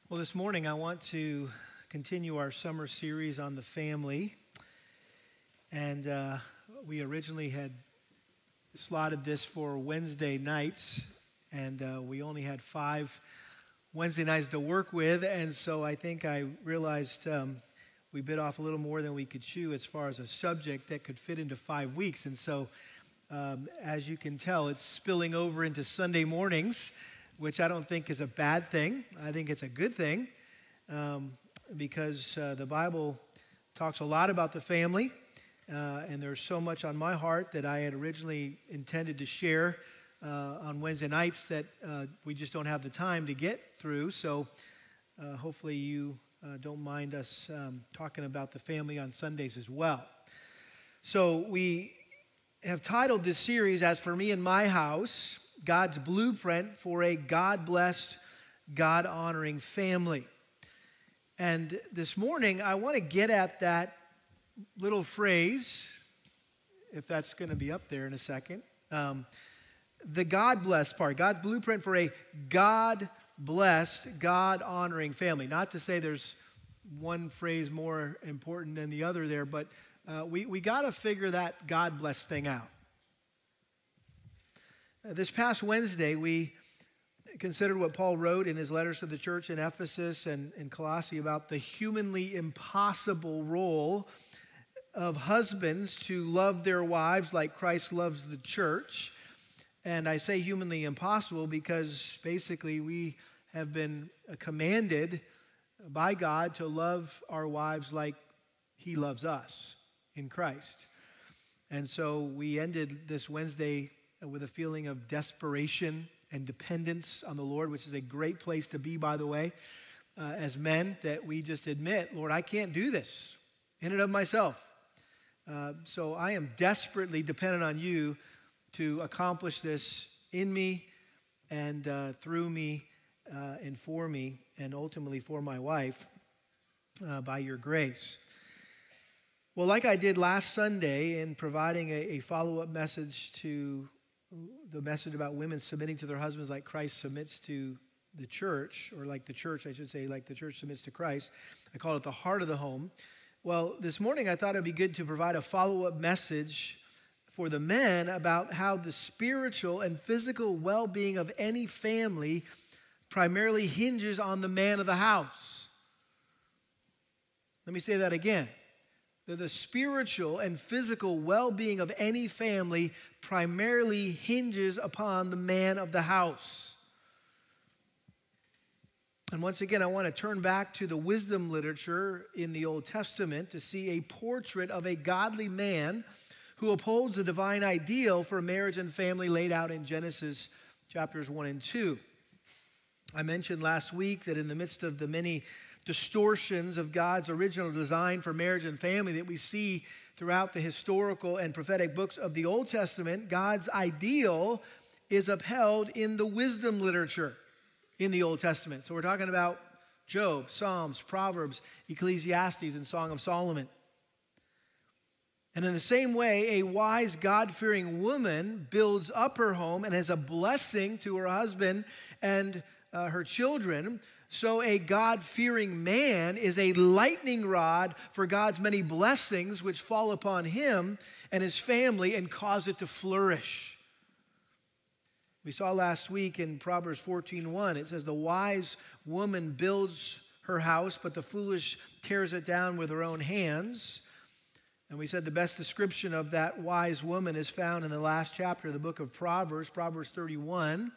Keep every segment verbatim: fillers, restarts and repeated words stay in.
Well, this morning I want to continue our summer series on the family. And uh, we originally had slotted this for Wednesday nights, and uh, we only had five Wednesday nights to work with. And so I think I realized um, we bit off a little more than we could chew as far as a subject that could fit into five weeks. And so, um, as you can tell, it's spilling over into Sunday mornings, which I don't think is a bad thing. I think it's a good thing um, because uh, the Bible talks a lot about the family, uh, and there's so much on my heart that I had originally intended to share uh, on Wednesday nights that uh, we just don't have the time to get through. So uh, hopefully you uh, don't mind us um, talking about the family on Sundays as well. So we have titled this series, As For Me and My House, God's Blueprint for a God-Blessed, God-Honoring Family. And this morning, I want to get at that little phrase, if that's going to be up there in a second, um, the God-blessed part, God's blueprint for a God-blessed, God-honoring family. Not to say there's one phrase more important than the other there, but uh, we, we got to figure that God-blessed thing out. This past Wednesday, we considered what Paul wrote in his letters to the church in Ephesus and in Colossae about the humanly impossible role of husbands to love their wives like Christ loves the church. And I say humanly impossible because basically we have been commanded by God to love our wives like He loves us in Christ. And so we ended this Wednesday with a feeling of desperation and dependence on the Lord, which is a great place to be, by the way, uh, as men, that we just admit, Lord, I can't do this in and of myself. Uh, so I am desperately dependent on you to accomplish this in me and uh, through me uh, and for me and ultimately for my wife uh, by your grace. Well, like I did last Sunday in providing a, a follow-up message to the message about women submitting to their husbands like Christ submits to the church, or like the church, I should say, like the church submits to Christ. I call it the heart of the home. Well, this morning I thought it'd be good to provide a follow-up message for the men about how the spiritual and physical well-being of any family primarily hinges on the man of the house. Let me say that again. That the spiritual and physical well-being of any family primarily hinges upon the man of the house. And once again, I want to turn back to the wisdom literature in the Old Testament to see a portrait of a godly man who upholds the divine ideal for marriage and family laid out in Genesis chapters one and two. I mentioned last week that in the midst of the many distortions of God's original design for marriage and family that we see throughout the historical and prophetic books of the Old Testament, God's ideal is upheld in the wisdom literature in the Old Testament. So we're talking about Job, Psalms, Proverbs, Ecclesiastes, and Song of Solomon. And in the same way, a wise, God-fearing woman builds up her home and is a blessing to her husband and uh, her children. So a God-fearing man is a lightning rod for God's many blessings which fall upon him and his family and cause it to flourish. We saw last week in Proverbs fourteen one, it says, the wise woman builds her house, but the foolish tears it down with her own hands. And we said the best description of that wise woman is found in the last chapter of the book of Proverbs, Proverbs thirty-one.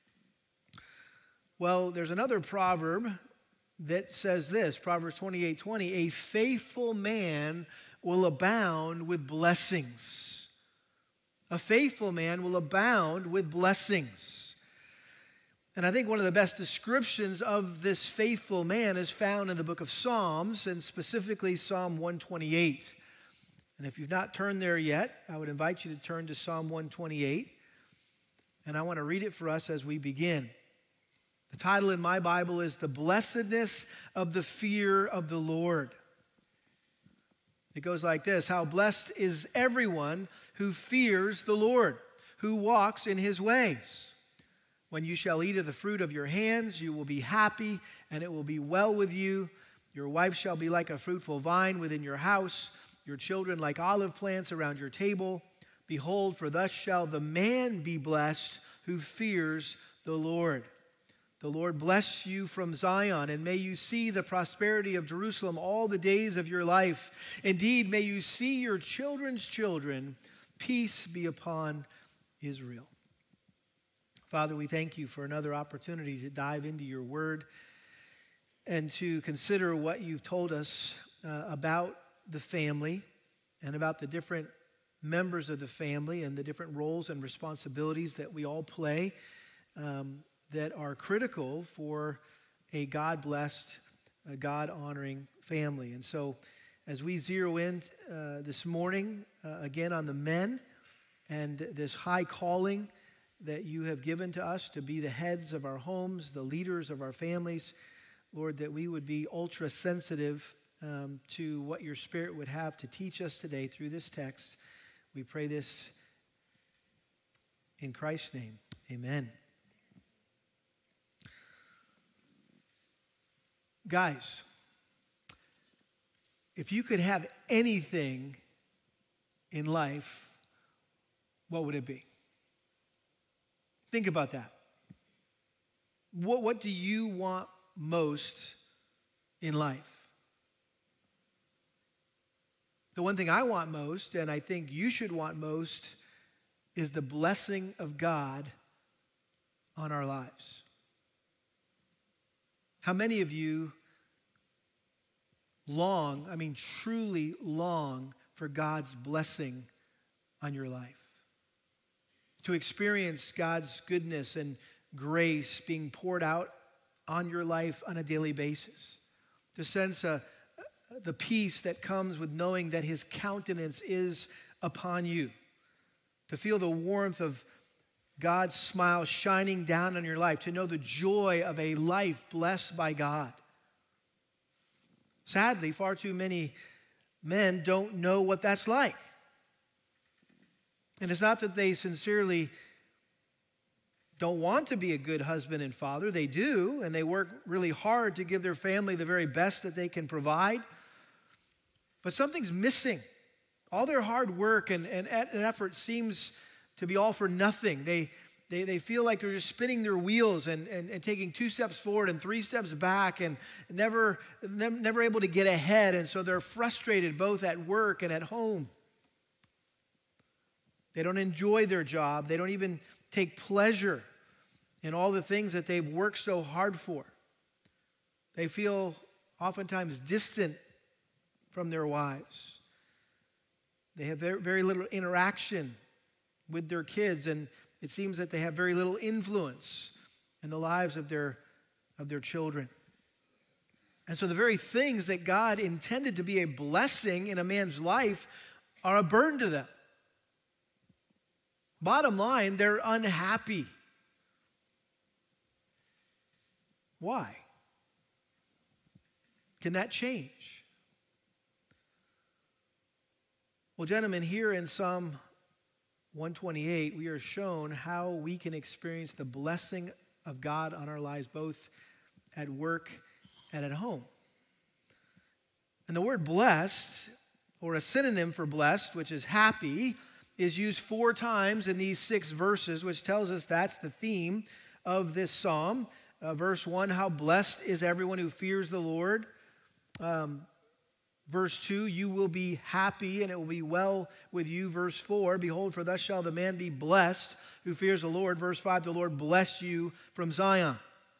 Well, there's another proverb that says this, Proverbs twenty-eight twenty, a faithful man will abound with blessings. A faithful man will abound with blessings. And I think one of the best descriptions of this faithful man is found in the book of Psalms, and specifically Psalm one twenty-eight. And if you've not turned there yet, I would invite you to turn to Psalm one twenty-eight. And I want to read it for us as we begin. The title in my Bible is The Blessedness of the Fear of the Lord. It goes like this, how blessed is everyone who fears the Lord, who walks in his ways. When you shall eat of the fruit of your hands, you will be happy, and it will be well with you. Your wife shall be like a fruitful vine within your house, your children like olive plants around your table. Behold, for thus shall the man be blessed who fears the Lord. The Lord bless you from Zion, and may you see the prosperity of Jerusalem all the days of your life. Indeed, may you see your children's children. Peace be upon Israel. Father, we thank you for another opportunity to dive into your word and to consider what you've told us uh, about the family and about the different members of the family and the different roles and responsibilities that we all play um, that are critical for a God-blessed, a God-honoring family. And so as we zero in uh, this morning, uh, again on the men and this high calling that you have given to us to be the heads of our homes, the leaders of our families, Lord, that we would be ultra sensitive um, to what your Spirit would have to teach us today through this text. We pray this in Christ's name. Amen. Guys, if you could have anything in life, what would it be? Think about that. What, what do you want most in life? The one thing I want most, and I think you should want most, is the blessing of God on our lives. How many of you long, I mean truly long, for God's blessing on your life? To experience God's goodness and grace being poured out on your life on a daily basis. To sense a, the peace that comes with knowing that his countenance is upon you. To feel the warmth of God's smile shining down on your life. To know the joy of a life blessed by God. Sadly, far too many men don't know what that's like. And it's not that they sincerely don't want to be a good husband and father. They do, and they work really hard to give their family the very best that they can provide. But something's missing. All their hard work and, and, and effort seems to be all for nothing. They, they, they feel like they're just spinning their wheels and, and, and taking two steps forward and three steps back and never, never able to get ahead. And so they're frustrated both at work and at home. They don't enjoy their job. They don't even take pleasure in all the things that they've worked so hard for. They feel oftentimes distant from their wives. They have very, very little interaction with their kids, and it seems that they have very little influence in the lives of their, of their children. And so the very things that God intended to be a blessing in a man's life are a burden to them. Bottom line, they're unhappy. Why? Can that change? Well, gentlemen, here in Psalm one twenty-eight, we are shown how we can experience the blessing of God on our lives, both at work and at home. And the word blessed, or a synonym for blessed, which is happy, is used four times in these six verses, which tells us that's the theme of this psalm. Uh, verse one, how blessed is everyone who fears the Lord. Um, verse two, you will be happy and it will be well with you. Verse four, behold, for thus shall the man be blessed who fears the Lord. Verse five, the Lord bless you from Zion.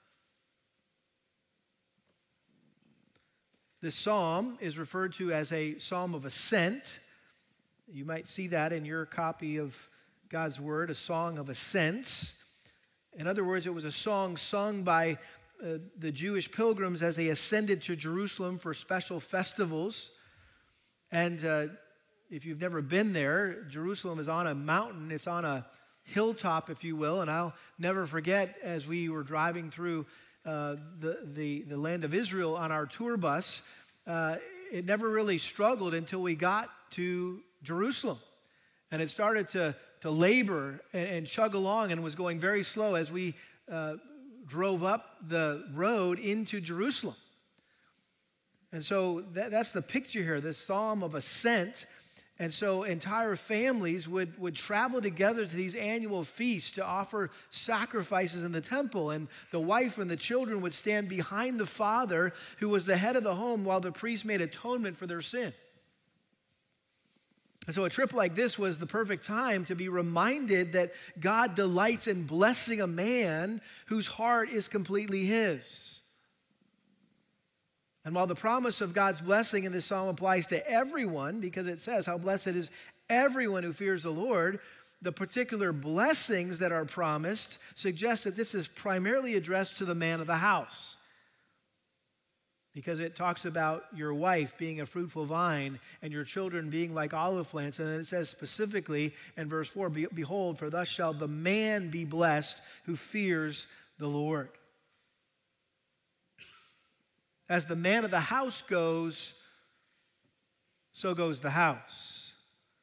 This psalm is referred to as a psalm of ascent. You might see that in your copy of God's Word, a song of ascents. In other words, it was a song sung by uh, the Jewish pilgrims as they ascended to Jerusalem for special festivals. And uh, if you've never been there, Jerusalem is on a mountain. It's on a hilltop, if you will. And I'll never forget, as we were driving through uh, the, the, the land of Israel on our tour bus, uh, it never really struggled until we got to Jerusalem. And it started to, to labor and, and chug along and was going very slow as we uh, drove up the road into Jerusalem. And so that, that's the picture here, this psalm of ascent. And so entire families would, would travel together to these annual feasts to offer sacrifices in the temple. And the wife and the children would stand behind the father, who was the head of the home, while the priest made atonement for their sin. And so a trip like this was the perfect time to be reminded that God delights in blessing a man whose heart is completely his. And while the promise of God's blessing in this psalm applies to everyone, because it says how blessed is everyone who fears the Lord, the particular blessings that are promised suggest that this is primarily addressed to the man of the house. Because it talks about your wife being a fruitful vine and your children being like olive plants. And then it says specifically in verse four, behold, for thus shall the man be blessed who fears the Lord. As the man of the house goes, so goes the house.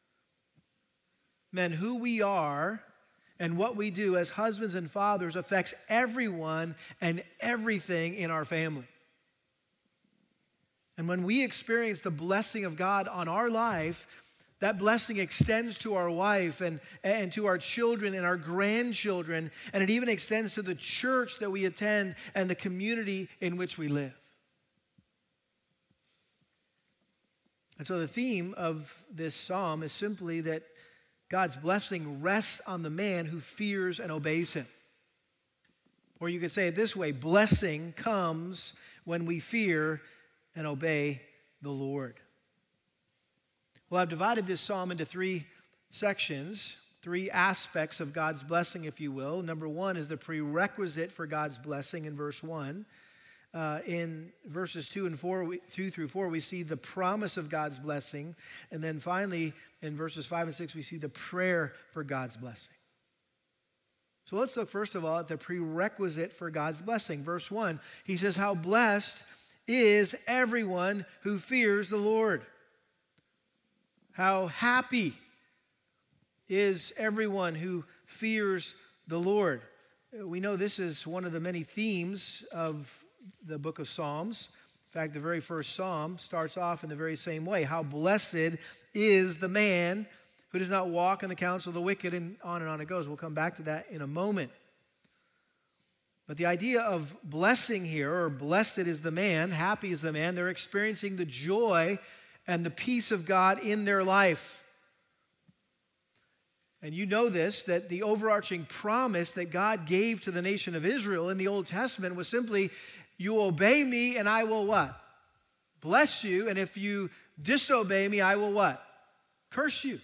Men, who we are and what we do as husbands and fathers affects everyone and everything in our family. And when we experience the blessing of God on our life, that blessing extends to our wife and, and to our children and our grandchildren, and it even extends to the church that we attend and the community in which we live. And so the theme of this psalm is simply that God's blessing rests on the man who fears and obeys him. Or you could say it this way, blessing comes when we fear and obey the Lord. Well, I've divided this psalm into three sections, three aspects of God's blessing, if you will. Number one is the prerequisite for God's blessing in verse one. Uh, in verses two and four, we, two through four, we see the promise of God's blessing. And then finally, in verses five and six, we see the prayer for God's blessing. So let's look first of all at the prerequisite for God's blessing. Verse one, he says, how blessed is everyone who fears the Lord. How happy is everyone who fears the Lord. We know this is one of the many themes of the book of Psalms. In fact, the very first psalm starts off in the very same way. How blessed is the man who does not walk in the counsel of the wicked, and on and on it goes. We'll come back to that in a moment. But the idea of blessing here, or blessed is the man, happy is the man, they're experiencing the joy and the peace of God in their life. And you know this, that the overarching promise that God gave to the nation of Israel in the Old Testament was simply, you obey me and I will what? Bless you. And if you disobey me, I will what? Curse you.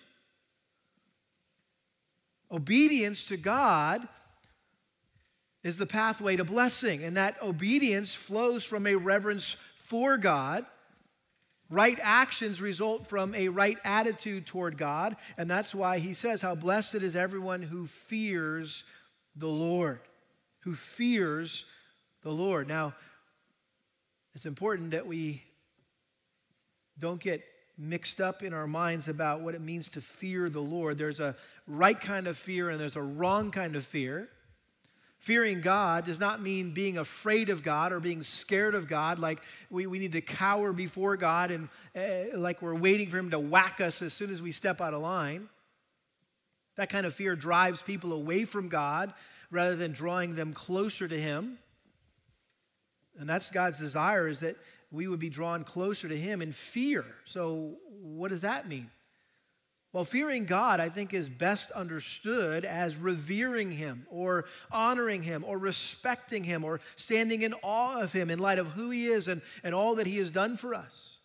Obedience to God is the pathway to blessing. And that obedience flows from a reverence for God. Right actions result from a right attitude toward God. And that's why he says, how blessed is everyone who fears the Lord. Who fears the Lord. Now, it's important that we don't get mixed up in our minds about what it means to fear the Lord. There's a right kind of fear and there's a wrong kind of fear. Fearing God does not mean being afraid of God or being scared of God, like we, we need to cower before God and uh, like we're waiting for him to whack us as soon as we step out of line. That kind of fear drives people away from God rather than drawing them closer to him. And that's God's desire, is that we would be drawn closer to him in fear. So what does that mean? Well, fearing God, I think, is best understood as revering him or honoring him or respecting him or standing in awe of him in light of who he is and, and all that he has done for us.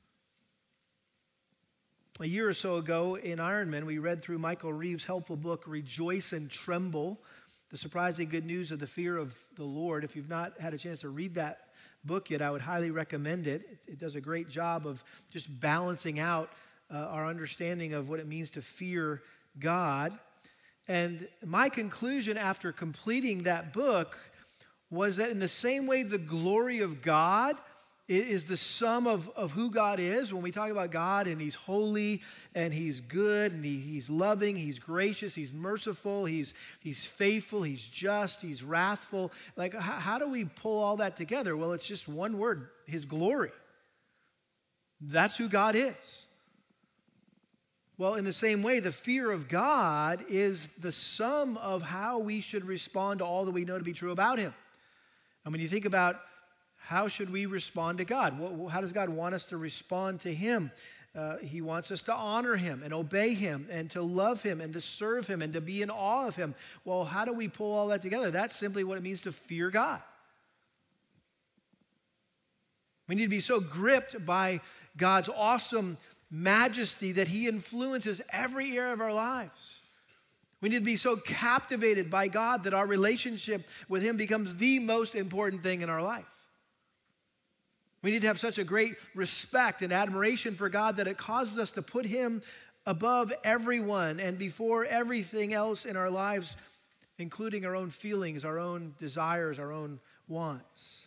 A year or so ago in Ironman, we read through Michael Reeves' helpful book, Rejoice and Tremble, the surprising good news of the fear of the Lord. If you've not had a chance to read that book yet, I would highly recommend it. It, it does a great job of just balancing out Uh, our understanding of what it means to fear God. And my conclusion after completing that book was that in the same way the glory of God is the sum of, of who God is. When we talk about God and he's holy and he's good and he, he's loving, he's gracious, he's merciful, he's, he's faithful, he's just, he's wrathful. Like, how, how do we pull all that together? Well, it's just one word, his glory. That's who God is. Well, in the same way, the fear of God is the sum of how we should respond to all that we know to be true about him. And when you think about how should we respond to God? How does God want us to respond to him? Uh, he wants us to honor him and obey him and to love him and to serve him and to be in awe of him. Well, how do we pull all that together? That's simply what it means to fear God. We need to be so gripped by God's awesome majesty that he influences every area of our lives. We need to be so captivated by God that our relationship with him becomes the most important thing in our life. We need to have such a great respect and admiration for God that it causes us to put him above everyone and before everything else in our lives, including our own feelings, our own desires, our own wants.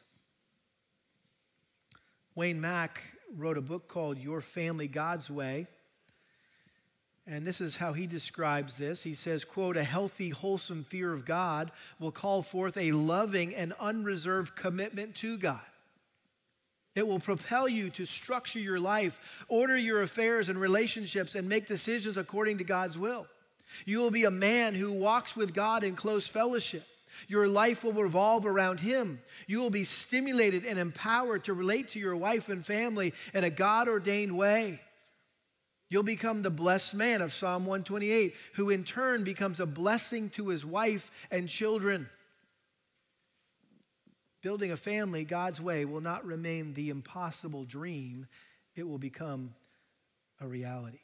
Wayne Mack wrote a book called Your Family, God's Way. And this is how he describes this. He says, quote, "A healthy, wholesome fear of God will call forth a loving and unreserved commitment to God. It will propel you to structure your life, order your affairs and relationships, and make decisions according to God's will. You will be a man who walks with God in close fellowship. Your life will revolve around him. You will be stimulated and empowered to relate to your wife and family in a God-ordained way. You'll become the blessed man of Psalm one twenty-eight, who in turn becomes a blessing to his wife and children. Building a family God's way will not remain the impossible dream. It will become a reality."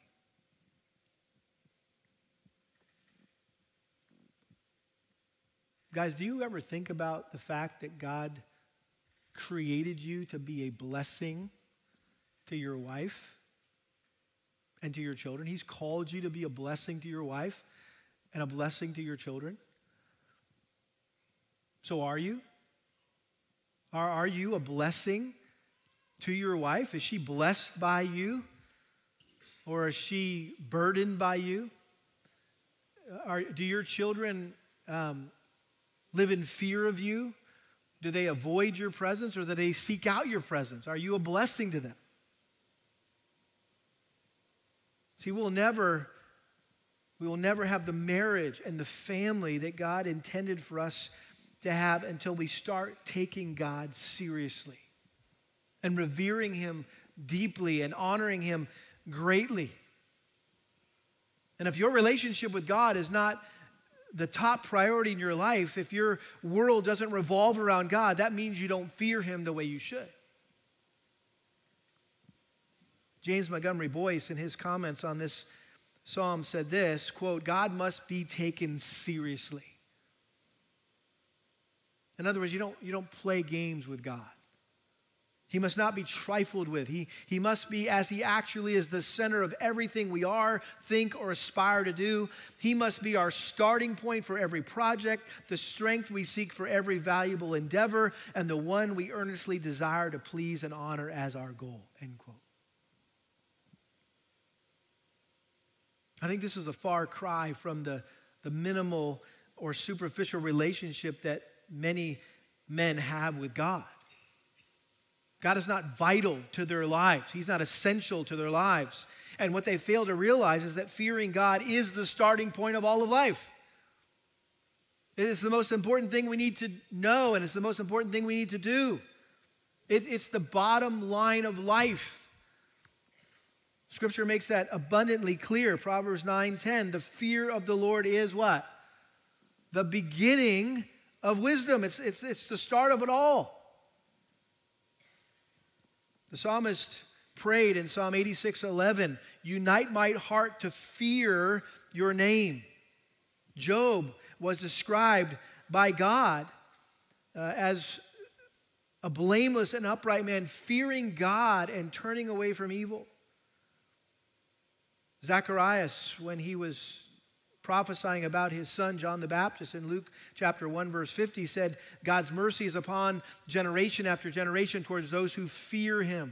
Guys, do you ever think about the fact that God created you to be a blessing to your wife and to your children? He's called you to be a blessing to your wife and a blessing to your children. So are you? Are, are you a blessing to your wife? Is she blessed by you? Or is she burdened by you? Are, do your children um, live in fear of you? Do they avoid your presence, or do they seek out your presence? Are you a blessing to them? See, we'll never, we will never have the marriage and the family that God intended for us to have until we start taking God seriously and revering him deeply and honoring him greatly. And if your relationship with God is not the top priority in your life, if your world doesn't revolve around God, that means you don't fear him the way you should. James Montgomery Boyce, in his comments on this psalm, said this, quote, "God must be taken seriously." In other words, you don't, you don't play games with God. He must not be trifled with. He, he must be, as he actually is, the center of everything we are, think, or aspire to do. He must be our starting point for every project, the strength we seek for every valuable endeavor, and the one we earnestly desire to please and honor as our goal, end quote. I think this is a far cry from the, the minimal or superficial relationship that many men have with God. God is not vital to their lives. He's not essential to their lives. And what they fail to realize is that fearing God is the starting point of all of life. It is the most important thing we need to know, and it's the most important thing we need to do. It, it's the bottom line of life. Scripture makes that abundantly clear. Proverbs nine ten, the fear of the Lord is what? The beginning of wisdom. It's, it's, it's the start of it all. The psalmist prayed in Psalm eighty-six eleven, "Unite my heart to fear your name." Job was described by God uh, as a blameless and upright man, fearing God and turning away from evil. Zacharias, when he was prophesying about his son, John the Baptist, in Luke chapter one, verse fifty, said, God's mercy is upon generation after generation towards those who fear him.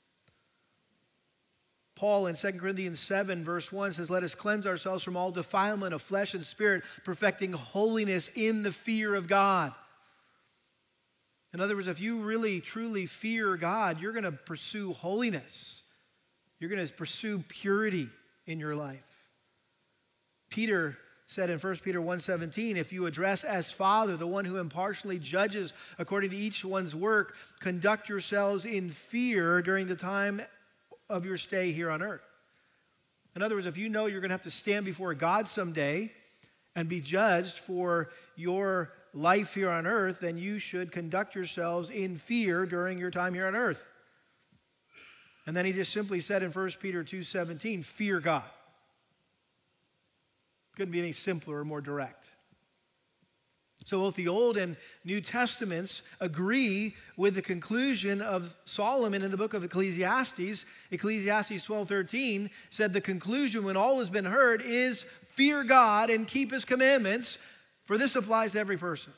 Paul in Second Corinthians seven, verse one says, let us cleanse ourselves from all defilement of flesh and spirit, perfecting holiness in the fear of God. In other words, if you really, truly fear God, you're going to pursue holiness. You're going to pursue purity in your life. Peter said in First Peter one seventeen, if you address as Father, the one who impartially judges according to each one's work, conduct yourselves in fear during the time of your stay here on earth. In other words, if you know you're going to have to stand before God someday and be judged for your life here on earth, then you should conduct yourselves in fear during your time here on earth. And then he just simply said in First Peter two seventeen, fear God. Couldn't be any simpler or more direct. So both the Old and New Testaments agree with the conclusion of Solomon in the book of Ecclesiastes. Ecclesiastes twelve thirteen said the conclusion when all has been heard is fear God and keep his commandments, for this applies to every person.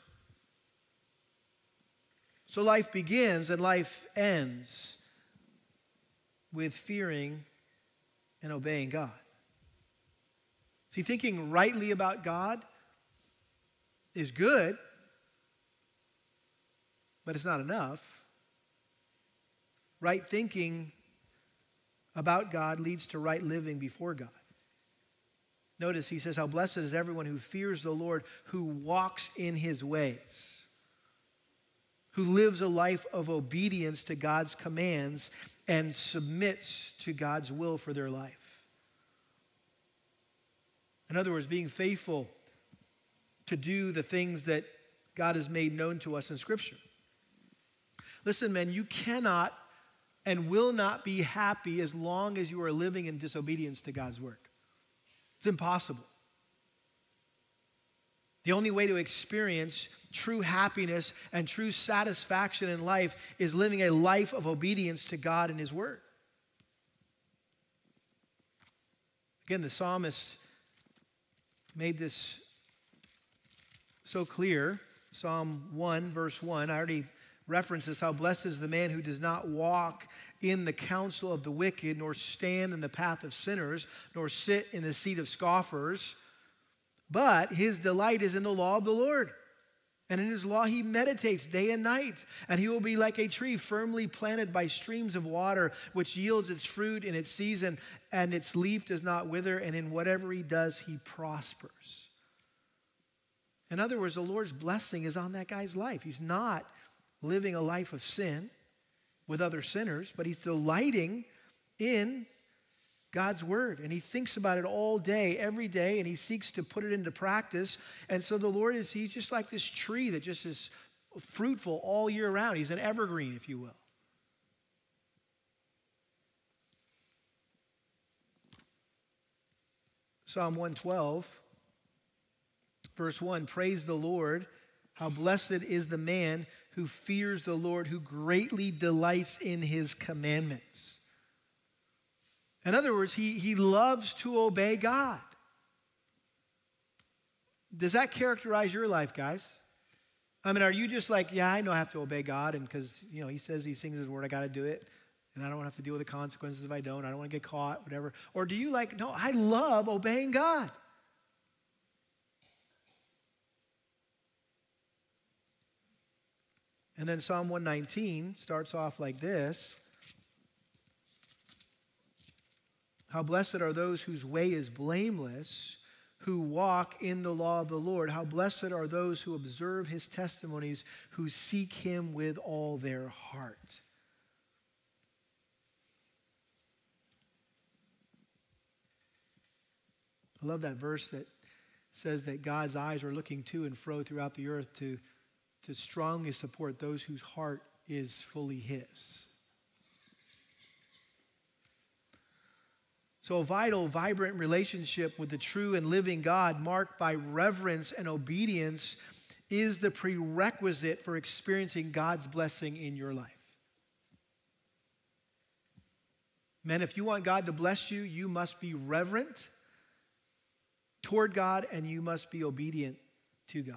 So life begins and life ends with fearing and obeying God. See, thinking rightly about God is good, but it's not enough. Right thinking about God leads to right living before God. Notice he says, how blessed is everyone who fears the Lord, who walks in his ways, who lives a life of obedience to God's commands and submits to God's will for their life. In other words, being faithful to do the things that God has made known to us in Scripture. Listen, men, you cannot and will not be happy as long as you are living in disobedience to God's word. It's impossible. The only way to experience true happiness and true satisfaction in life is living a life of obedience to God and his word. Again, the psalmist made this so clear. Psalm one, verse one, I already referenced this, how blessed is the man who does not walk in the counsel of the wicked, nor stand in the path of sinners, nor sit in the seat of scoffers. But his delight is in the law of the Lord. And in his law he meditates day and night. And he will be like a tree firmly planted by streams of water, which yields its fruit in its season, and its leaf does not wither, and in whatever he does, he prospers. In other words, the Lord's blessing is on that guy's life. He's not living a life of sin with other sinners, but he's delighting in God's word. And he thinks about it all day, every day, and he seeks to put it into practice. And so the Lord is, he's just like this tree that just is fruitful all year round. He's an evergreen, if you will. Psalm one twelve, verse one, praise the Lord. How blessed is the man who fears the Lord, who greatly delights in his commandments. In other words, he, he loves to obey God. Does that characterize your life, guys? I mean, are you just like, yeah, I know I have to obey God, and because, you know, he says he sings his word, I got to do it, and I don't have to deal with the consequences if I don't. I don't want to get caught, whatever. Or do you like, no, I love obeying God. And then Psalm one nineteen starts off like this. How blessed are those whose way is blameless, who walk in the law of the Lord. How blessed are those who observe his testimonies, who seek him with all their heart. I love that verse that says that God's eyes are looking to and fro throughout the earth to, to strongly support those whose heart is fully his. So a vital, vibrant relationship with the true and living God marked by reverence and obedience is the prerequisite for experiencing God's blessing in your life. Men, if you want God to bless you, you must be reverent toward God, and you must be obedient to God.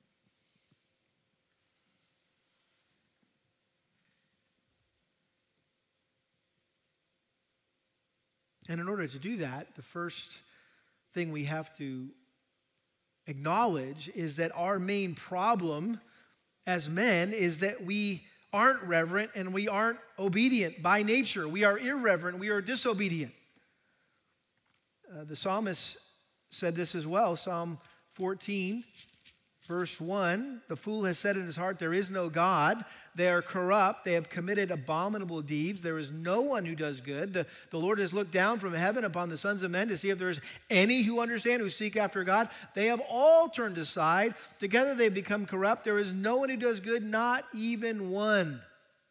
And in order to do that, the first thing we have to acknowledge is that our main problem as men is that we aren't reverent and we aren't obedient by nature. We are irreverent, we are disobedient. Uh, the psalmist said this as well, Psalm fourteen, verse one, the fool has said in his heart, there is no God. They are corrupt. They have committed abominable deeds. There is no one who does good. The, the Lord has looked down from heaven upon the sons of men to see if there is any who understand, who seek after God. They have all turned aside. Together they have become corrupt. There is no one who does good, not even one.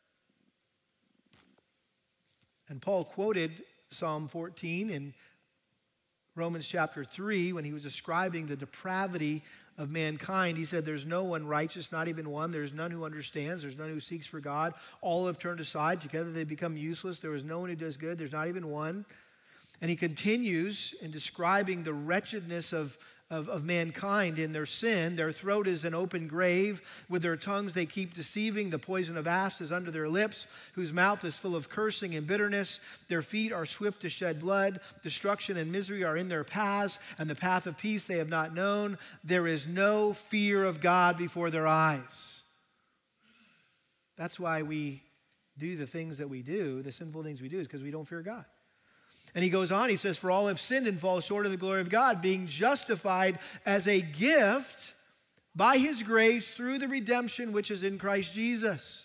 And Paul quoted Psalm fourteen in Romans chapter three when he was describing the depravity of mankind. He said, there's no one righteous, not even one. There's none who understands. There's none who seeks for God. All have turned aside. Together they become useless. There is no one who does good. There's not even one. And he continues in describing the wretchedness of, of, of mankind in their sin. Their throat is an open grave. With their tongues they keep deceiving. The poison of asps is under their lips, whose mouth is full of cursing and bitterness. Their feet are swift to shed blood. Destruction and misery are in their paths, and the path of peace they have not known. There is no fear of God before their eyes. That's why we do the things that we do, the sinful things we do, is because we don't fear God. And he goes on, he says, for all have sinned and fall short of the glory of God, being justified as a gift by his grace through the redemption which is in Christ Jesus.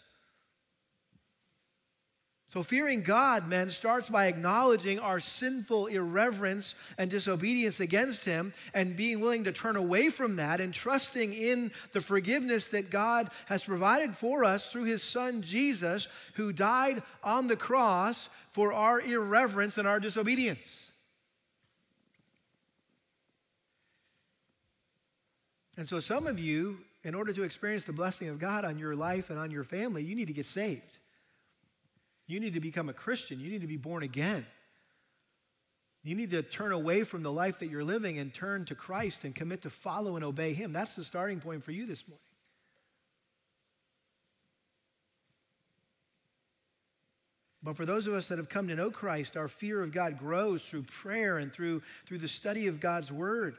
So fearing God, men, starts by acknowledging our sinful irreverence and disobedience against him and being willing to turn away from that and trusting in the forgiveness that God has provided for us through his son Jesus, who died on the cross for our irreverence and our disobedience. And so some of you, in order to experience the blessing of God on your life and on your family, you need to get saved. You need to become a Christian. You need to be born again. You need to turn away from the life that you're living and turn to Christ and commit to follow and obey him. That's the starting point for you this morning. But for those of us that have come to know Christ, our fear of God grows through prayer and through, through the study of God's word.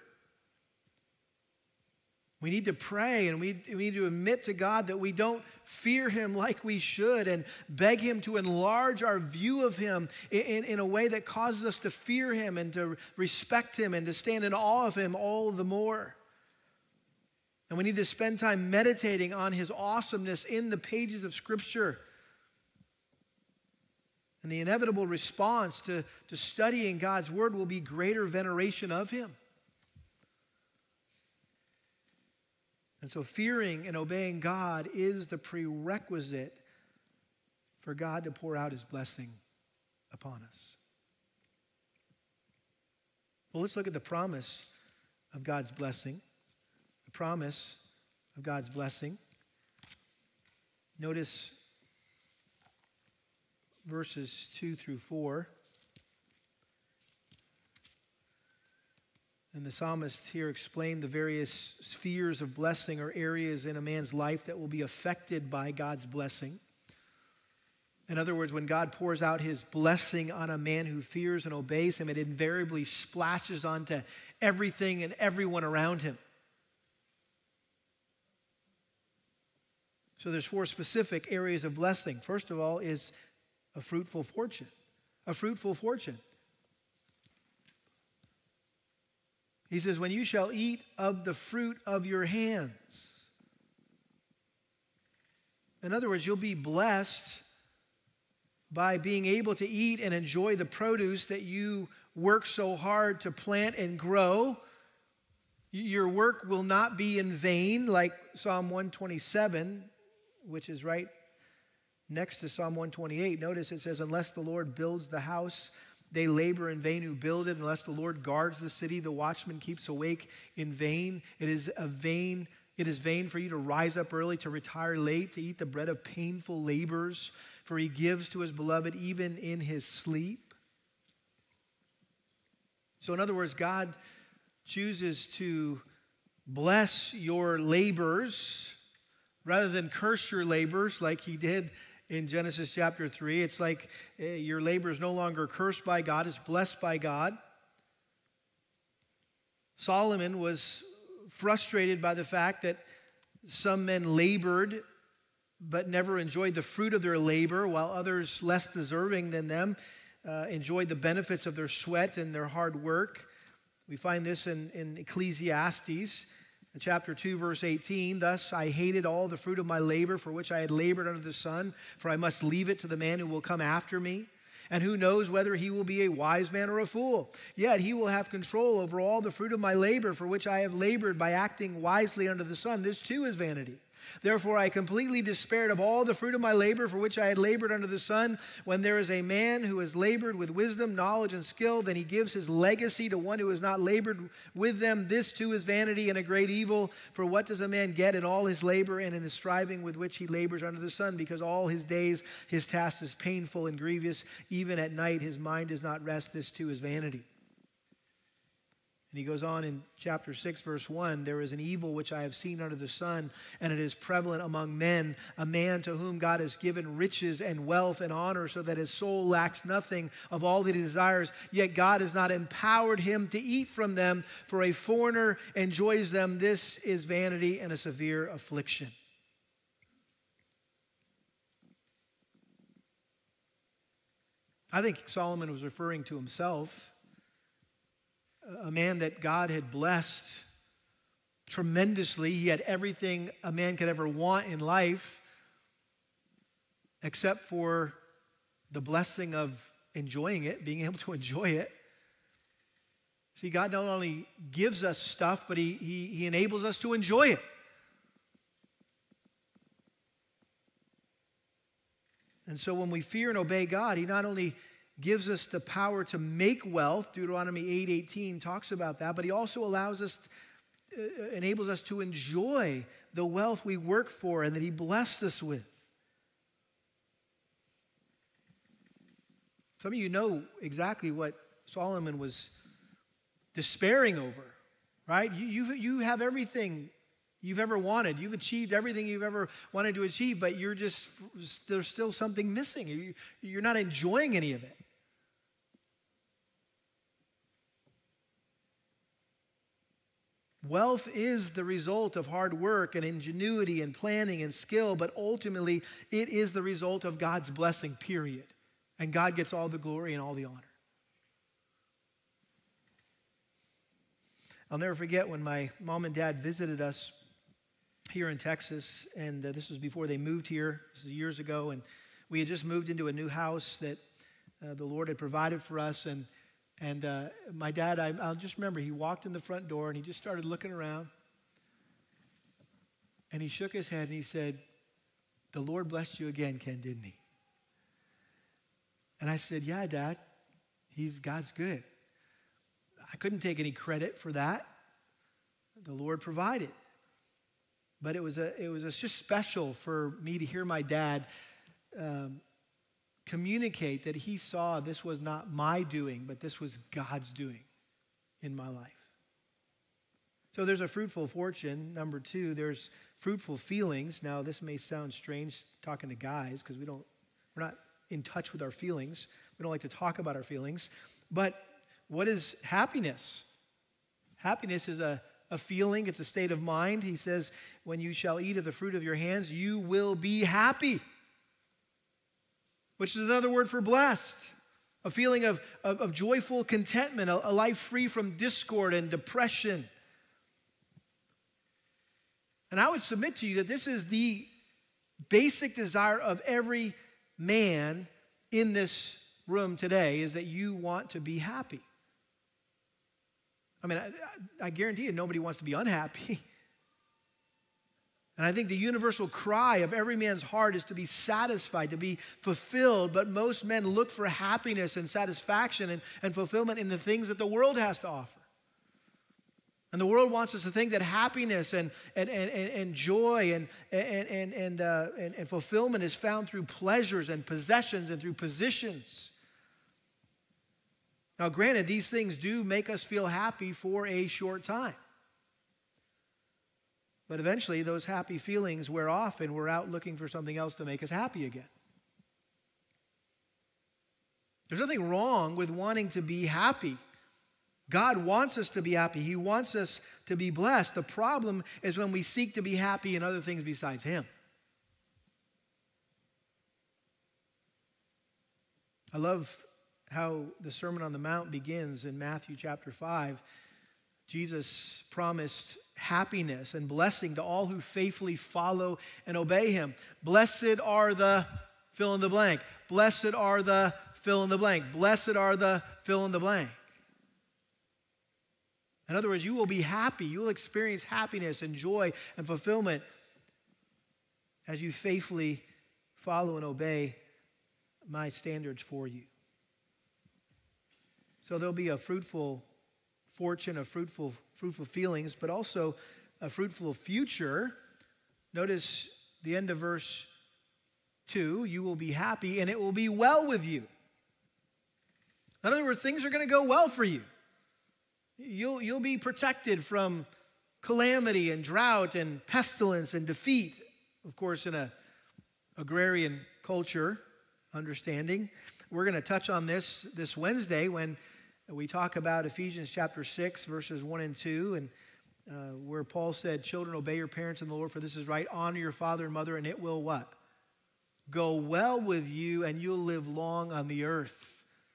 We need to pray, and we, we need to admit to God that we don't fear him like we should, and beg him to enlarge our view of him in, in, in a way that causes us to fear him and to respect him and to stand in awe of him all the more. And we need to spend time meditating on his awesomeness in the pages of Scripture. And the inevitable response to, to studying God's word will be greater veneration of him. And so fearing and obeying God is the prerequisite for God to pour out his blessing upon us. Well, let's look at the promise of God's blessing. The promise of God's blessing. Notice verses two through four. And the psalmist here explained the various spheres of blessing or areas in a man's life that will be affected by God's blessing. In other words, when God pours out his blessing on a man who fears and obeys him, it invariably splashes onto everything and everyone around him. So there's four specific areas of blessing. First of all is a fruitful fortune. A fruitful fortune. He says, when you shall eat of the fruit of your hands. In other words, you'll be blessed by being able to eat and enjoy the produce that you work so hard to plant and grow. Your work will not be in vain, like Psalm one twenty-seven, which is right next to Psalm one twenty-eight. Notice it says, unless the Lord builds the house, they labor in vain who build it. Unless the Lord guards the city, the watchman keeps awake in vain. It is a vain, it is vain for you to rise up early, to retire late, to eat the bread of painful labors, for he gives to his beloved even in his sleep. So in other words, God chooses to bless your labors rather than curse your labors like he did in Genesis chapter three. It's like uh, your labor is no longer cursed by God, it's blessed by God. Solomon was frustrated by the fact that some men labored but never enjoyed the fruit of their labor, while others less deserving than them uh, enjoyed the benefits of their sweat and their hard work. We find this in, in Ecclesiastes, in chapter two, verse eighteen. Thus I hated all the fruit of my labor for which I had labored under the sun, for I must leave it to the man who will come after me. And who knows whether he will be a wise man or a fool? Yet he will have control over all the fruit of my labor for which I have labored by acting wisely under the sun. This too is vanity. Therefore I completely despaired of all the fruit of my labor for which I had labored under the sun. When there is a man who has labored with wisdom, knowledge, and skill, then he gives his legacy to one who has not labored with them. This too is vanity and a great evil. For what does a man get in all his labor and in the striving with which he labors under the sun? Because all his days his task is painful and grievous. Even at night his mind does not rest. This too is vanity. And he goes on in chapter six, verse one, there is an evil which I have seen under the sun, and it is prevalent among men, a man to whom God has given riches and wealth and honor, so that his soul lacks nothing of all that he desires, yet God has not empowered him to eat from them, for a foreigner enjoys them. This is vanity and a severe affliction. I think Solomon was referring to himself, a man that God had blessed tremendously. He had everything a man could ever want in life, except for the blessing of enjoying it, being able to enjoy it. See, God not only gives us stuff, but he, he, he enables us to enjoy it. And so when we fear and obey God, he not only gives us the power to make wealth. Deuteronomy eight eighteen talks about that, but he also allows us, uh, enables us to enjoy the wealth we work for and that he blessed us with. Some of you know exactly what Solomon was despairing over, right? You, you, you have everything you've ever wanted. You've achieved everything you've ever wanted to achieve, but you're just, there's still something missing. You, you're not enjoying any of it. Wealth is the result of hard work and ingenuity and planning and skill, but ultimately it is the result of God's blessing, period. And God gets all the glory and all the honor. I'll never forget when my mom and dad visited us here in Texas, and uh, this was before they moved here. This is years ago, and we had just moved into a new house that uh, the Lord had provided for us, and And uh, my dad, I, I'll just remember, he walked in the front door and he just started looking around. And he shook his head and he said, "The Lord blessed you again, Ken, didn't he?" And I said, "Yeah, Dad, he's God's good." I couldn't take any credit for that. The Lord provided. But it was a, it was a, just special for me to hear my dad um, communicate that he saw this was not my doing, but this was God's doing in my life. So there's a fruitful fortune. Number two, there's fruitful feelings. Now, this may sound strange talking to guys because we don't, we're not in touch with our feelings. We don't like to talk about our feelings. But what is happiness? Happiness is a, a feeling. It's a state of mind. He says, when you shall eat of the fruit of your hands, you will be happy. Which is another word for blessed. A feeling of, of, of joyful contentment, a, a life free from discord and depression. And I would submit to you that this is the basic desire of every man in this room today, is that you want to be happy. I mean, I, I guarantee you nobody wants to be unhappy. And I think the universal cry of every man's heart is to be satisfied, to be fulfilled. But most men look for happiness and satisfaction and, and fulfillment in the things that the world has to offer. And the world wants us to think that happiness and, and, and, and, and joy and, and, and, and, uh, and, and fulfillment is found through pleasures and possessions and through positions. Now, granted, these things do make us feel happy for a short time. But eventually, those happy feelings wear off and we're out looking for something else to make us happy again. There's nothing wrong with wanting to be happy. God wants us to be happy. He wants us to be blessed. The problem is when we seek to be happy in other things besides Him. I love how the Sermon on the Mount begins in Matthew chapter five. Jesus promised happiness and blessing to all who faithfully follow and obey Him. Blessed are the fill in the blank. Blessed are the fill in the blank. Blessed are the fill in the blank. In other words, you will be happy. You will experience happiness and joy and fulfillment as you faithfully follow and obey my standards for you. So there'll be a fruitful fortune, a fruitful, fruitful feelings, but also a fruitful future. Notice the end of verse two, you will be happy and it will be well with you. In other words, things are going to go well for you. You'll, you'll be protected from calamity and drought and pestilence and defeat. Of course, in a agrarian culture, understanding. We're going to touch on this this Wednesday when we talk about Ephesians chapter six, verses one and two, and uh, where Paul said, children, obey your parents in the Lord, for this is right. Honor your father and mother, and it will what? Go well with you, and you'll live long on the earth.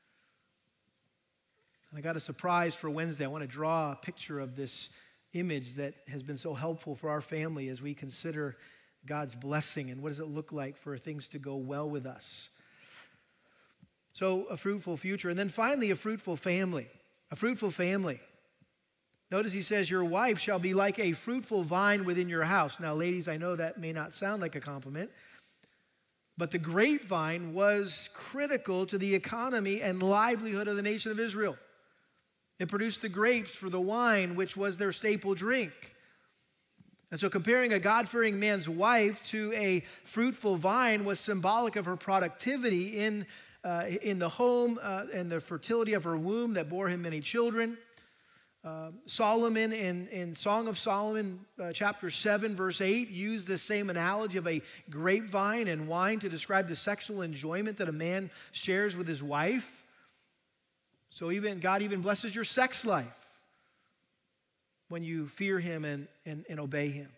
And I got a surprise for Wednesday. I want to draw a picture of this image that has been so helpful for our family as we consider God's blessing and what does it look like for things to go well with us. So a fruitful future. And then finally, a fruitful family. A fruitful family. Notice he says, your wife shall be like a fruitful vine within your house. Now, ladies, I know that may not sound like a compliment, but the grapevine was critical to the economy and livelihood of the nation of Israel. It produced the grapes for the wine, which was their staple drink. And so comparing a God-fearing man's wife to a fruitful vine was symbolic of her productivity in, uh, in the home uh, and the fertility of her womb that bore him many children. Uh, Solomon in, in Song of Solomon, uh, chapter seven, verse eight, used the same analogy of a grapevine and wine to describe the sexual enjoyment that a man shares with his wife. So even God even blesses your sex life when you fear Him and, and, and obey Him.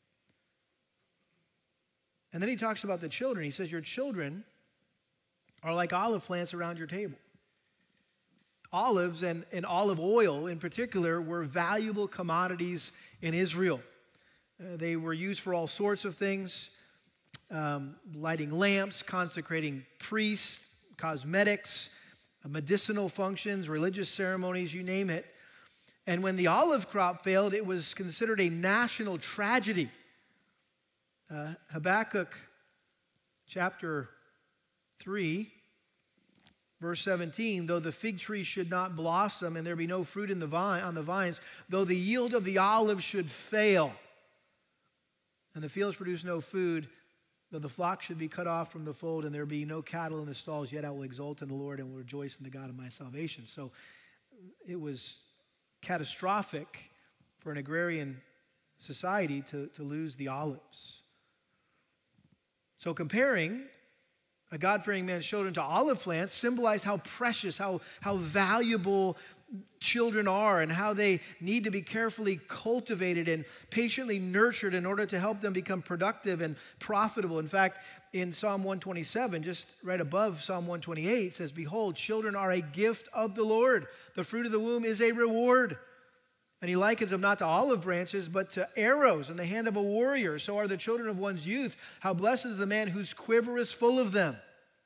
And then he talks about the children. He says, your children are like olive plants around your table. Olives and, and olive oil in particular were valuable commodities in Israel. Uh, they were used for all sorts of things, um, lighting lamps, consecrating priests, cosmetics, medicinal functions, religious ceremonies, you name it. And when the olive crop failed, it was considered a national tragedy. Uh, Habakkuk chapter three, verse seventeen, though the fig tree should not blossom and there be no fruit in the vine, on the vines, though the yield of the olive should fail, and the fields produce no food, though the flock should be cut off from the fold and there be no cattle in the stalls, yet I will exult in the Lord and will rejoice in the God of my salvation. So it was catastrophic for an agrarian society to, to lose the olives. So comparing a God-fearing man's children to olive plants symbolized how precious, how, how valuable children are and how they need to be carefully cultivated and patiently nurtured in order to help them become productive and profitable. In fact, in Psalm one twenty-seven, just right above Psalm one twenty-eight, it says, behold, children are a gift of the Lord. The fruit of the womb is a reward. And he likens them not to olive branches, but to arrows in the hand of a warrior. So are the children of one's youth. How blessed is the man whose quiver is full of them.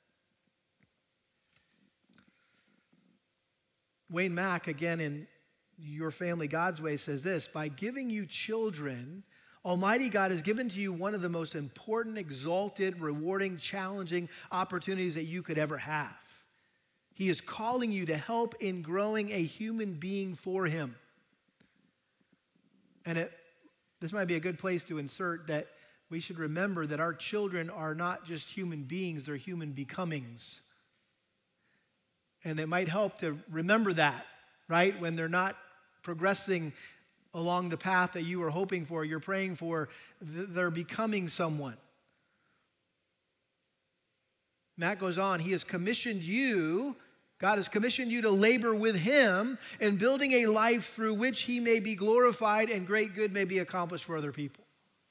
Wayne Mack, again in Your Family God's Way, says this, by giving you children, Almighty God has given to you one of the most important, exalted, rewarding, challenging opportunities that you could ever have. He is calling you to help in growing a human being for Him. And it, this might be a good place to insert that we should remember that our children are not just human beings, they're human becomings. And it might help to remember that, right? When they're not progressing along the path that you were hoping for, you're praying for, they're becoming someone. Matt goes on, he has commissioned you, God has commissioned you to labor with him in building a life through which he may be glorified and great good may be accomplished for other people.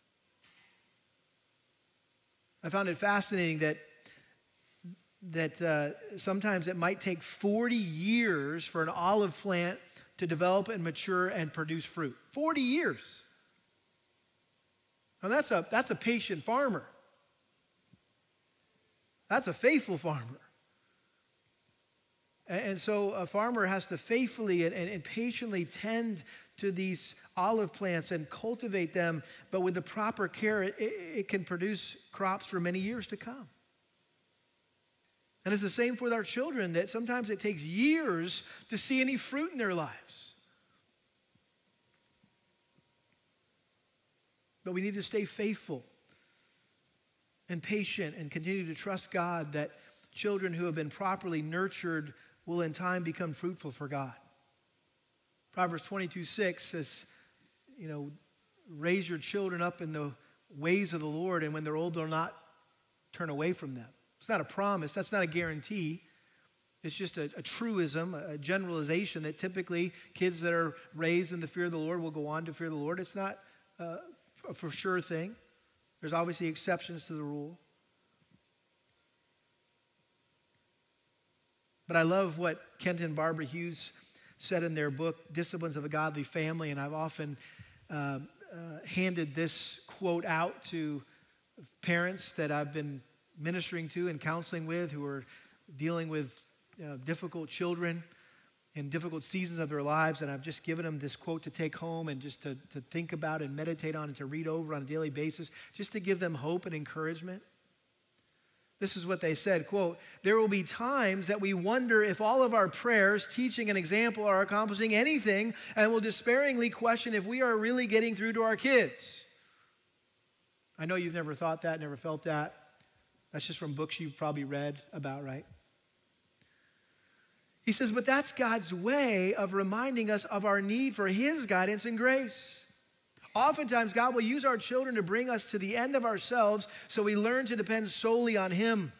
I found it fascinating that that uh, sometimes it might take forty years for an olive plant to develop and mature and produce fruit. forty years. Now that's a, that's a patient farmer. That's a faithful farmer. And, and so a farmer has to faithfully and, and, and patiently tend to these olive plants and cultivate them, but with the proper care, it, it, it can produce crops for many years to come. And it's the same with our children, that sometimes it takes years to see any fruit in their lives. But we need to stay faithful and patient and continue to trust God that children who have been properly nurtured will in time become fruitful for God. Proverbs twenty-two six says, you know, raise your children up in the ways of the Lord, and when they're old, they'll not turn away from them. It's not a promise. That's not a guarantee. It's just a, a truism, a generalization that typically kids that are raised in the fear of the Lord will go on to fear the Lord. It's not uh, a for sure thing. There's obviously exceptions to the rule. But I love what Kent and Barbara Hughes said in their book, Disciplines of a Godly Family, and I've often uh, uh, handed this quote out to parents that I've been ministering to and counseling with who are dealing with uh, difficult children in difficult seasons of their lives, and I've just given them this quote to take home and just to, to think about and meditate on and to read over on a daily basis, just to give them hope and encouragement. This is what they said, quote, there will be times that we wonder if all of our prayers, teaching, and example are accomplishing anything, and will despairingly question if we are really getting through to our kids. I know you've never thought that, never felt that. That's just from books you've probably read about, right? He says, but that's God's way of reminding us of our need for his guidance and grace. Oftentimes, God will use our children to bring us to the end of ourselves so we learn to depend solely on him.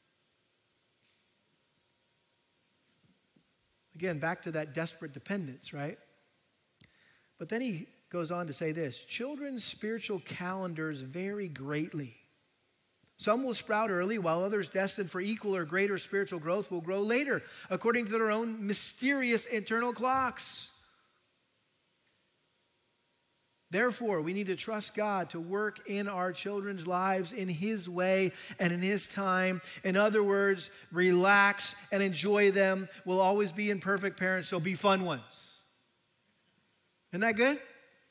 Again, back to that desperate dependence, right? But then he goes on to say this, children's spiritual calendars vary greatly. Some will sprout early, while others destined for equal or greater spiritual growth will grow later, according to their own mysterious internal clocks. Therefore, we need to trust God to work in our children's lives in his way and in his time. In other words, relax and enjoy them. We'll always be imperfect parents, so be fun ones. Isn't that good?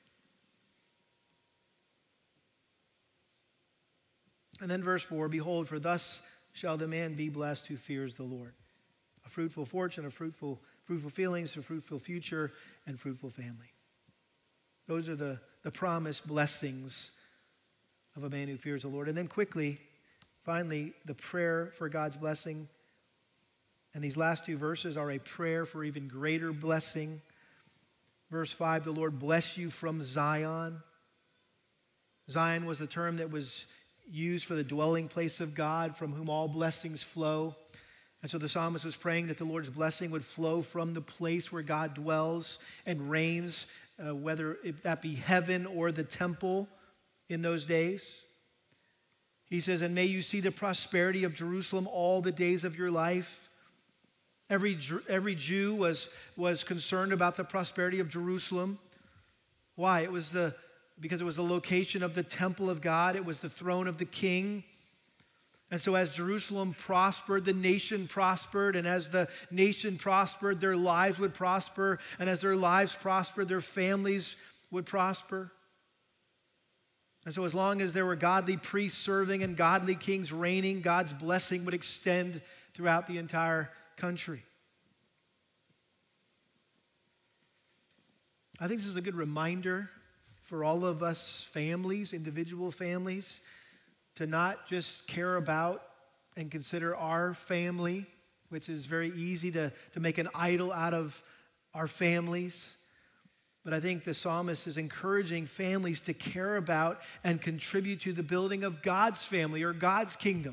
And then verse four, behold, for thus shall the man be blessed who fears the Lord. A fruitful fortune, a fruitful, fruitful feelings, a fruitful future, and fruitful family. Those are the, the promised blessings of a man who fears the Lord. And then quickly, finally, the prayer for God's blessing. And these last two verses are a prayer for even greater blessing. Verse five, the Lord bless you from Zion. Zion was the term that was used for the dwelling place of God, from whom all blessings flow. And so the psalmist was praying that the Lord's blessing would flow from the place where God dwells and reigns, uh, whether it, that be heaven or the temple in those days. He says, and may you see the prosperity of Jerusalem all the days of your life. Every, every Jew was, was concerned about the prosperity of Jerusalem. Why? It was the because it was the location of the temple of God. It was the throne of the king. And so as Jerusalem prospered, the nation prospered. And as the nation prospered, their lives would prosper. And as their lives prospered, their families would prosper. And so as long as there were godly priests serving and godly kings reigning, God's blessing would extend throughout the entire country. I think this is a good reminder for all of us families, individual families, to not just care about and consider our family which is very easy to, to make an idol out of our families. But I think the psalmist is encouraging families to care about and contribute to the building of God's family or God's kingdom.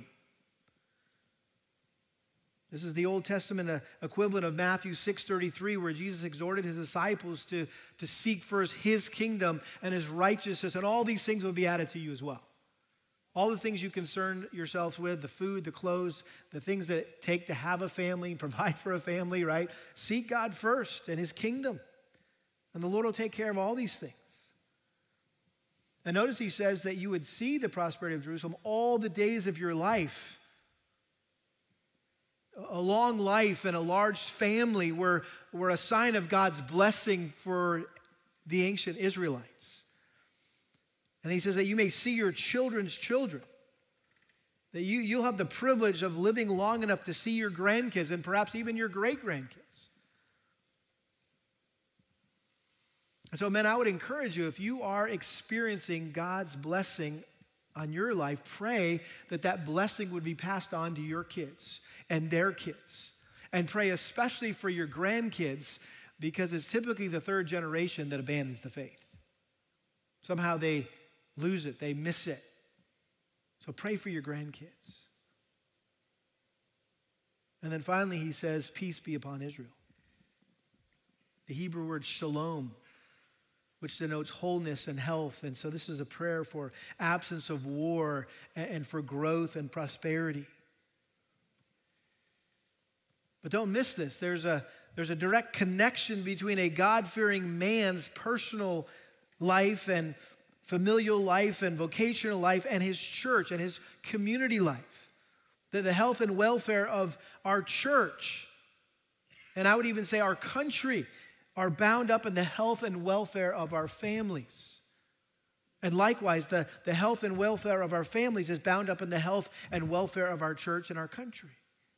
This is the Old Testament equivalent of Matthew six thirty-three, where Jesus exhorted his disciples to, to seek first his kingdom and his righteousness, and all these things will be added to you as well. All the things you concern yourselves with, the food, the clothes, the things that it take to have a family, provide for a family, right? Seek God first and his kingdom, and the Lord will take care of all these things. And notice he says that you would see the prosperity of Jerusalem all the days of your life. A long life and a large family were, were a sign of God's blessing for the ancient Israelites. And he says that you may see your children's children, that you, you'll have the privilege of living long enough to see your grandkids and perhaps even your great-grandkids. And so, men, I would encourage you, if you are experiencing God's blessing on your life, pray that that blessing would be passed on to your kids and their kids. And pray especially for your grandkids, because it's typically the third generation that abandons the faith. Somehow they lose it, they miss it. So pray for your grandkids. And then finally he says, peace be upon Israel. The Hebrew word shalom, which denotes wholeness and health. And so this is a prayer for absence of war and for growth and prosperity. But don't miss this. There's a, there's a direct connection between a God-fearing man's personal life and familial life and vocational life and his church and his community life. The, the health and welfare of our church, and I would even say our country, are bound up in the health and welfare of our families. And likewise, the, the health and welfare of our families is bound up in the health and welfare of our church and our country.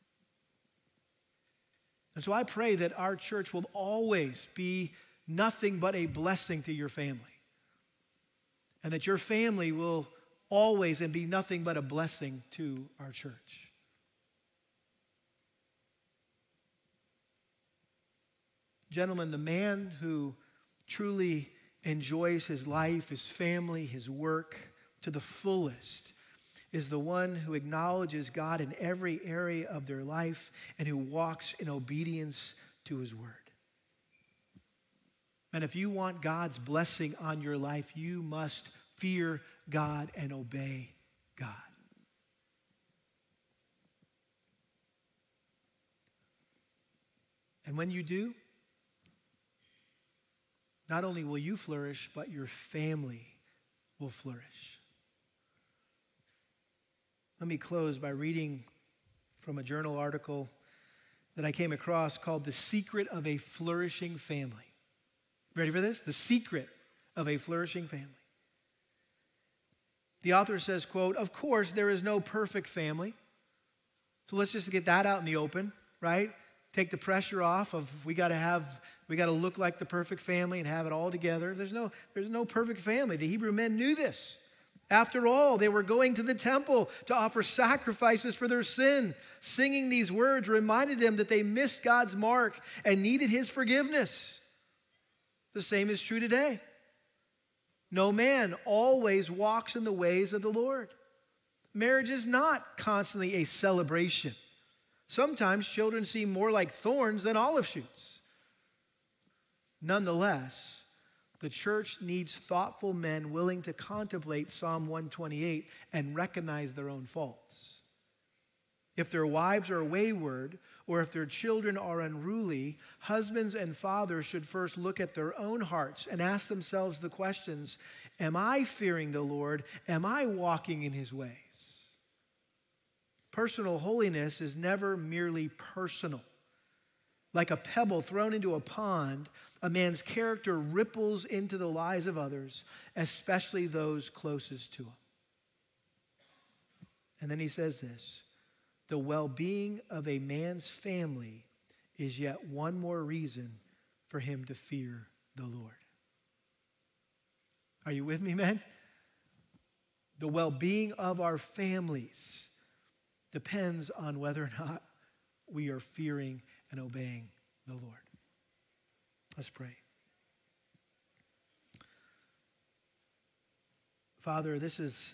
And so I pray that our church will always be nothing but a blessing to your family. And that your family will always and be nothing but a blessing to our church. Gentlemen, the man who truly enjoys his life, his family, his work to the fullest is the one who acknowledges God in every area of their life and who walks in obedience to his word. And if you want God's blessing on your life, you must fear God and obey God. And when you do, not only will you flourish, but your family will flourish. Let me close by reading from a journal article that I came across called The Secret of a Flourishing Family. Ready for this? The Secret of a Flourishing Family. The author says, quote, "Of course, there is no perfect family. So let's just get that out in the open, right? Take the pressure off of we got to have, we got to look like the perfect family and have it all together. There's no, there's no perfect family. The Hebrew men knew this. After all, they were going to the temple to offer sacrifices for their sin. Singing these words reminded them that they missed God's mark and needed his forgiveness. The same is true today. No man always walks in the ways of the Lord. Marriage is not constantly a celebration. Sometimes children seem more like thorns than olive shoots. Nonetheless, the church needs thoughtful men willing to contemplate Psalm one twenty-eight and recognize their own faults. If their wives are wayward, or if their children are unruly, husbands and fathers should first look at their own hearts and ask themselves the questions, am I fearing the Lord? Am I walking in his ways? Personal holiness is never merely personal. Like a pebble thrown into a pond, a man's character ripples into the lives of others, especially those closest to him. And then he says this, the well-being of a man's family is yet one more reason for him to fear the Lord. Are you with me, man? The well-being of our families depends on whether or not we are fearing and obeying the Lord. Let's pray. Father, this is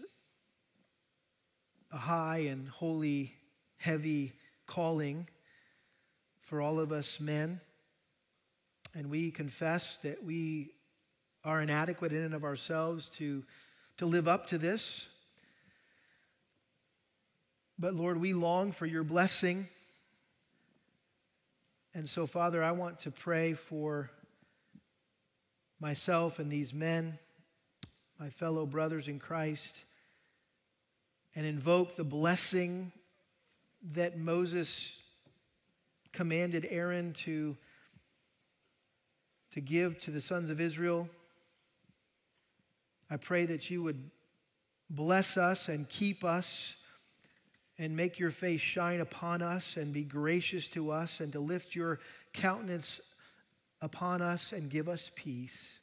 a high and holy, heavy calling for all of us men. And we confess that we are inadequate in and of ourselves to, to live up to this. But Lord, we long for your blessing. And so, Father, I want to pray for myself and these men, my fellow brothers in Christ, and invoke the blessing that Moses commanded Aaron to, to give to the sons of Israel. I pray that you would bless us and keep us and make your face shine upon us and be gracious to us and to lift your countenance upon us and give us peace.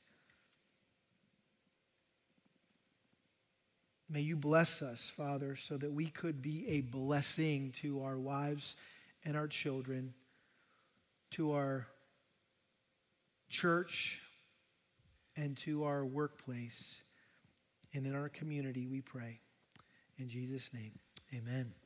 May you bless us, Father, so that we could be a blessing to our wives and our children, to our church, and to our workplace, and in our community, we pray. In Jesus' name, amen.